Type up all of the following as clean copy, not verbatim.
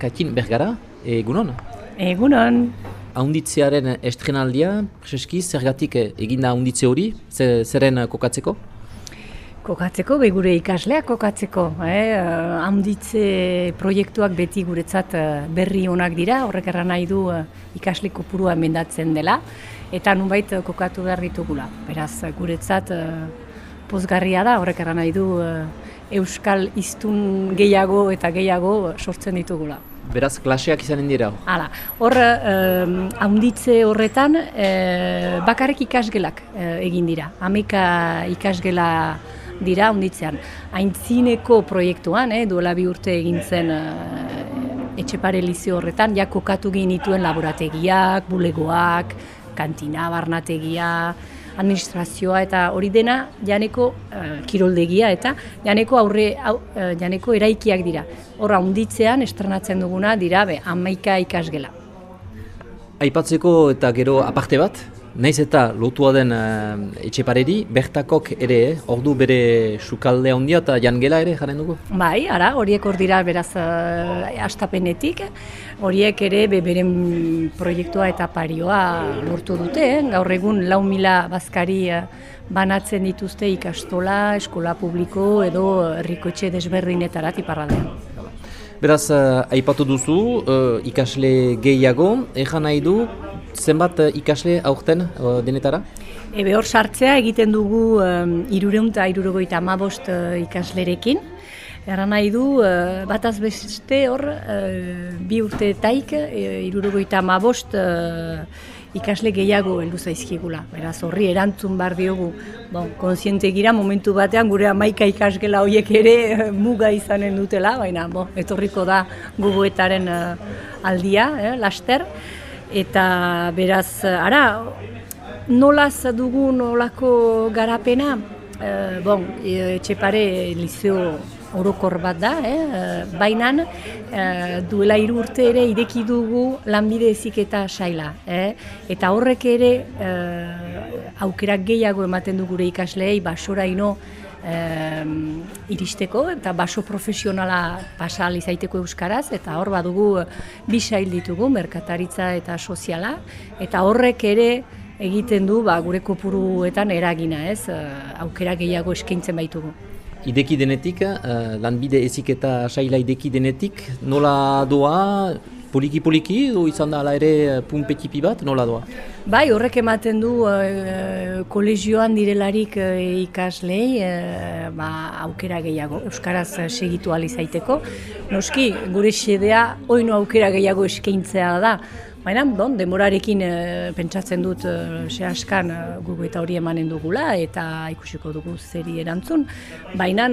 Katin Bergara, egunon? Egunon. Ahonditzearen estrenaldia, preseski, zergatik eginda ahonditze hori, zeren kokatzeko? Kokatzeko, gure ikasleak kokatzeko. Ahonditze proiektuak beti guretzat berri onak dira, horrek erran nahi du ikasle kopurua emendatzen dela, eta nunbait kokatu behar ditugula. Beraz, guretzat pozgarria da, horrek erran nahi du euskal hiztun gehiago eta gehiago sortzen ditugula. Beraz, klaseak izanen dira? Hala, hor ahonditze horretan bakarrik ikasgelak egin dira. 11 ikasgela dira ahonditzean. Aintzineko proiektuan, duela 2 urte egin zen Etxepare lizeo horretan, ja kokatu genituen laborategiak, bulegoak, kantina, barnategia, administrazioa eta hori dena janeko kiroldegia eta janeko eraikiak dira. Hor ahonditzean estrenatzen duguna dira 11 ikasgela. Aipatzeko eta gero aparte bat, naiz eta lotua den Etxepareri, bertakok ere, ordu bere sukalde handia eta jangela ere jaren dugu? Bai, horiek hor dira beraz hastapenetik, horiek ere beren proiektua eta parioa lortu dute, gaur egun 4.000 bazkari banatzen dituzte ikastola, eskola publiko edo herriko-etxe desberdinetarat iparraldean. Beraz, aipatu duzu, ikasle gehiago, ejan nahi du, zenbat ikasle aurten denetara? Hor sartzea egiten dugu 375 ikaslerekin. Erran nahi du, bataz beste hor, 2 urteetaik 375 ikasle gehiago heldu zaizkigula. Beraz, horri erantzun behar diogu. Kontziente gira momentu batean gure 11 ikasgela horiek ere muga izanen dutela, baina etorriko da gogoetaren aldia, laster. Eta beraz, nolaz dugu nolako garapena, Etxepare lizeo orokor bat da, baina duela 3 urte ere ireki dugu lanbide heziketa saila. Eta horrek ere aukerak gehiago ematen du gure ikasleei basoraino iristeko eta baso profesionala pasa ahal izaiteko euskaraz, eta hor badugu 2 sail ditugu, merkataritza eta soziala, eta horrek ere egiten du gure kopuruetan eragina, aukera gehiago eskaintzen baitugu. Ideki denetik, lanbide heziketa saila ideki denetik, nola doa? Poliki-poliki, edo izan da ala ere punpetipi bat, nola doa? Bai, horrek ematen du kolegioan direlarik ikaslei aukera gehiago, euskaraz segitu ahal izaiteko. Noski, gure xedea oino aukera gehiago eskaintzea da. Baina, demorarekin pentsatzen dut sehaskan gugu eta hori emanen dugula eta ikusiko dugu zeri erantzun. Baina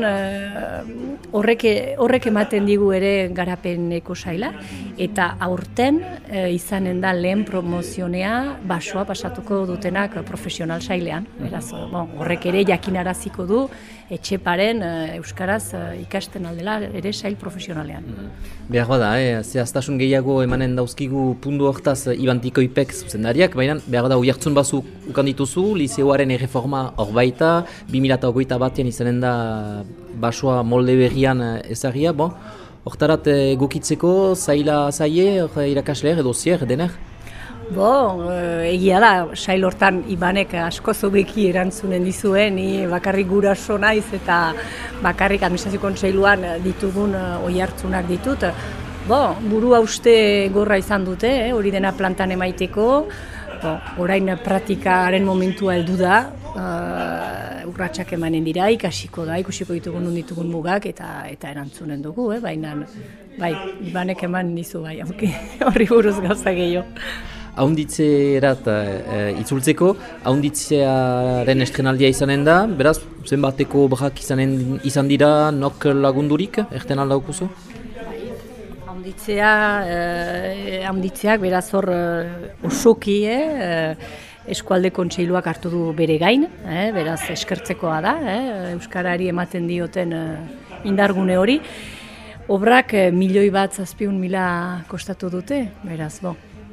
horrek ematen digu ere garapeneko saila eta aurten izanen da lehen promozionea basoa pasatuko dutenak profesional sailean. Beraz, horrek ere jakinaraziko du Etxeparen euskaraz ikasten aldela ere sail profesionalean. Behar bada, zehaztasun gehiago emanen dauzkigu pundu hortaz Iban Tikoipek zuzendariak, baina behar da oihartzun batzuk ukan dituzu, lizeoaren erreforma hor baita, 2021 batean izanen da basoa molde berrian ezagia, hortarat egokitzeko zaila zaie irakasleer edo zier dener? Egia da, sail hortan Ibanek asko zobeki erantzunen dizuen, ni bakarrik guraso naiz eta bakarrik administrazio kontseiluan ditugun oihartzunak ditut. Burua uste gorra izan dute, hori dena plantan emaiteko, orain praktikaren momentua heldu da, urratsak emanen dira, ikusiko ditugun non ditugun mugak eta erantzunen dugu, baina Ibanek eman dizu horri buruz gauza gehiago. Ahonditzerat itzultzeko, ahonditzearen estrenaldia izanen da, beraz, zenbateko brak izan dira, nok lagundurik, erten aldaukuzu? Ahonditzeak beraz hor osoki, eskualde kontseiluak hartu du bere gain, beraz eskertzekoa da, euskarari ematen dioten indargune hori. Obrak 1.700.000 kostatu dute, beraz,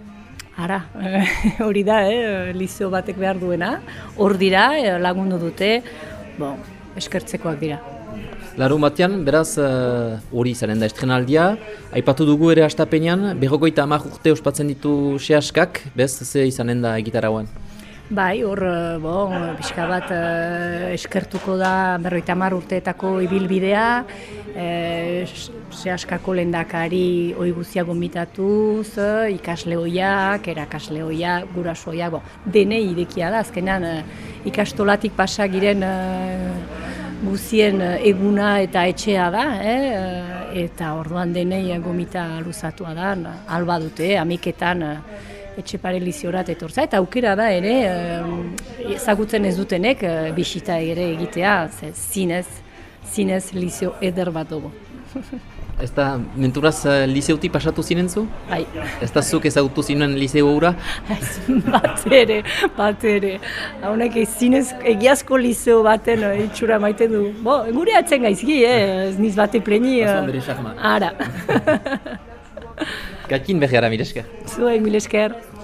hori da, lizeo batek behar duena, hor dira, lagundu dute, eskertzekoak dira. Larun batean, beraz, hori izanen da estrenaldia. Aipatu dugu ere hastapenean, 50 urte ospatzen ditu sehaskak, bez, ze izanen da egitarauan? Bai, hor, pixka bat eskertuko da 50 urteetako ibilbidea, sehaskako lehendakari ohi guztia gonbitatuz, ikasle ohiak, erakasle ohiak, guraso ohiak, denei irekia da, azkenan ikastolatik pasa giren guzien eguna eta etxea da, eta orduan denei gomita luzatua da, alba dute, amiketan etxe pare liziorat etortza, eta aukera da ere, ezagutzen ez dutenek bisita ere egitea, zinez lizio eder bat dugu. Ez da, menturaz liseutik pasatu zinen zu? Bai. Ez da zuk ezagutu zinen liseu hura? Bat ere. Haunek zinez egiazko liseo baten itxura maite du. Gure atzen gaizki, ez niz bate pleni. Bazuan bere xarma. Ara. Gatin berriara, mil esker. Zuek, mil esker.